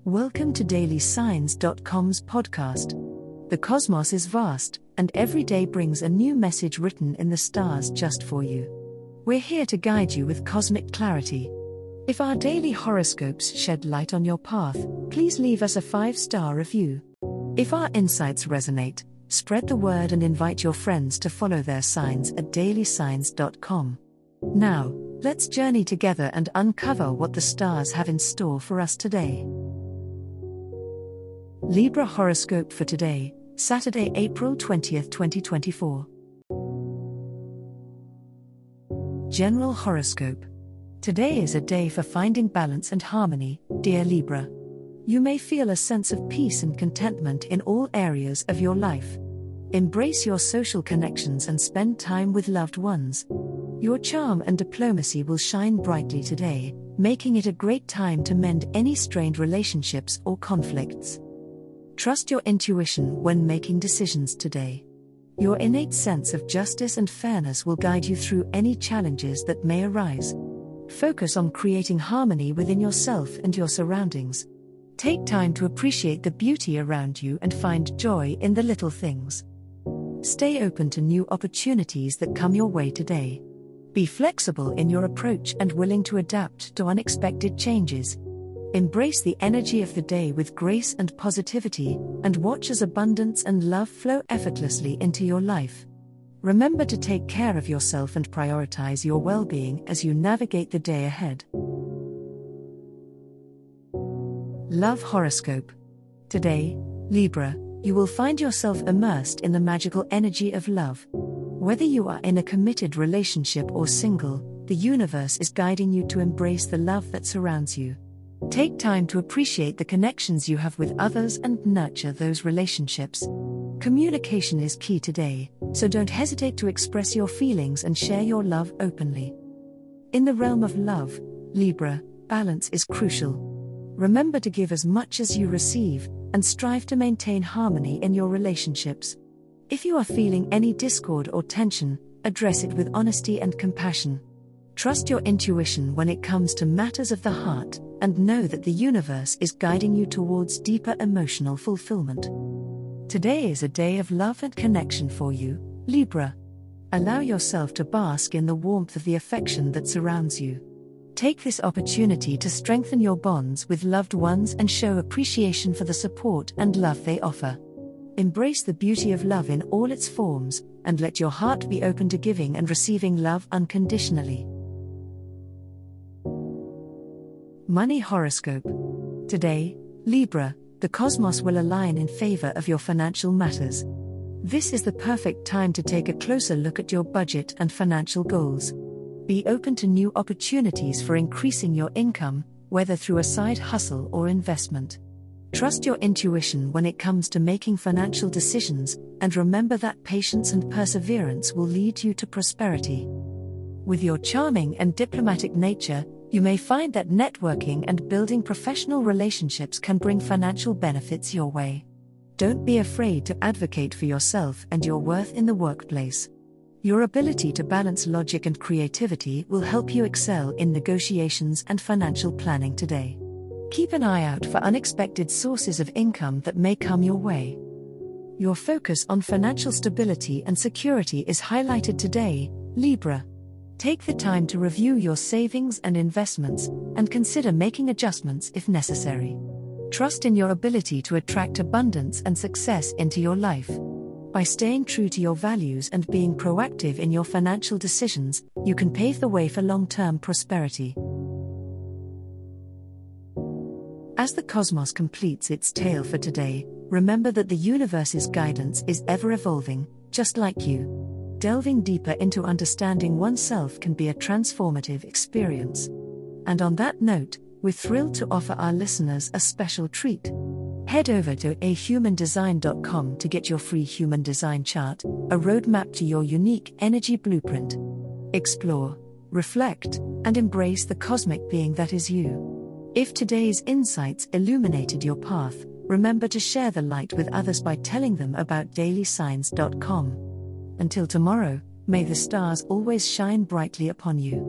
Welcome to DailySigns.com's podcast. The cosmos is vast, and every day brings a new message written in the stars just for you. We're here to guide you with cosmic clarity. If our daily horoscopes shed light on your path, please leave us a 5-star review. If our insights resonate, spread the word and invite your friends to follow their signs at DailySigns.com. Now, let's journey together and uncover what the stars have in store for us today. Libra horoscope for today, Saturday, April 20th, 2024. General horoscope. Today is a day for finding balance and harmony, dear Libra. You may feel a sense of peace and contentment in all areas of your life. Embrace your social connections and spend time with loved ones. Your charm and diplomacy will shine brightly today, making it a great time to mend any strained relationships or conflicts. Trust your intuition when making decisions today. Your innate sense of justice and fairness will guide you through any challenges that may arise. Focus on creating harmony within yourself and your surroundings. Take time to appreciate the beauty around you and find joy in the little things. Stay open to new opportunities that come your way today. Be flexible in your approach and willing to adapt to unexpected changes. Embrace the energy of the day with grace and positivity, and watch as abundance and love flow effortlessly into your life. Remember to take care of yourself and prioritize your well-being as you navigate the day ahead. Love horoscope. Today, Libra, you will find yourself immersed in the magical energy of love. Whether you are in a committed relationship or single, the universe is guiding you to embrace the love that surrounds you. Take time to appreciate the connections you have with others and nurture those relationships. Communication is key today, so don't hesitate to express your feelings and share your love openly. In the realm of love, Libra, balance is crucial. Remember to give as much as you receive, and strive to maintain harmony in your relationships. If you are feeling any discord or tension, address it with honesty and compassion. Trust your intuition when it comes to matters of the heart, and know that the universe is guiding you towards deeper emotional fulfillment. Today is a day of love and connection for you, Libra. Allow yourself to bask in the warmth of the affection that surrounds you. Take this opportunity to strengthen your bonds with loved ones and show appreciation for the support and love they offer. Embrace the beauty of love in all its forms, and let your heart be open to giving and receiving love unconditionally. Money horoscope. Today, Libra, the cosmos will align in favor of your financial matters. This is the perfect time to take a closer look at your budget and financial goals. Be open to new opportunities for increasing your income, whether through a side hustle or investment. Trust your intuition when it comes to making financial decisions, and remember that patience and perseverance will lead you to prosperity. With your charming and diplomatic nature, you may find that networking and building professional relationships can bring financial benefits your way. Don't be afraid to advocate for yourself and your worth in the workplace. Your ability to balance logic and creativity will help you excel in negotiations and financial planning today. Keep an eye out for unexpected sources of income that may come your way. Your focus on financial stability and security is highlighted today, Libra. Take the time to review your savings and investments, and consider making adjustments if necessary. Trust in your ability to attract abundance and success into your life. By staying true to your values and being proactive in your financial decisions, you can pave the way for long-term prosperity. As the cosmos completes its tale for today, remember that the universe's guidance is ever-evolving, just like you. Delving deeper into understanding oneself can be a transformative experience. And on that note, we're thrilled to offer our listeners a special treat. Head over to ahumandesign.com to get your free human design chart, a roadmap to your unique energy blueprint. Explore, reflect, and embrace the cosmic being that is you. If today's insights illuminated your path, remember to share the light with others by telling them about DailySigns.com. Until tomorrow, may the stars always shine brightly upon you.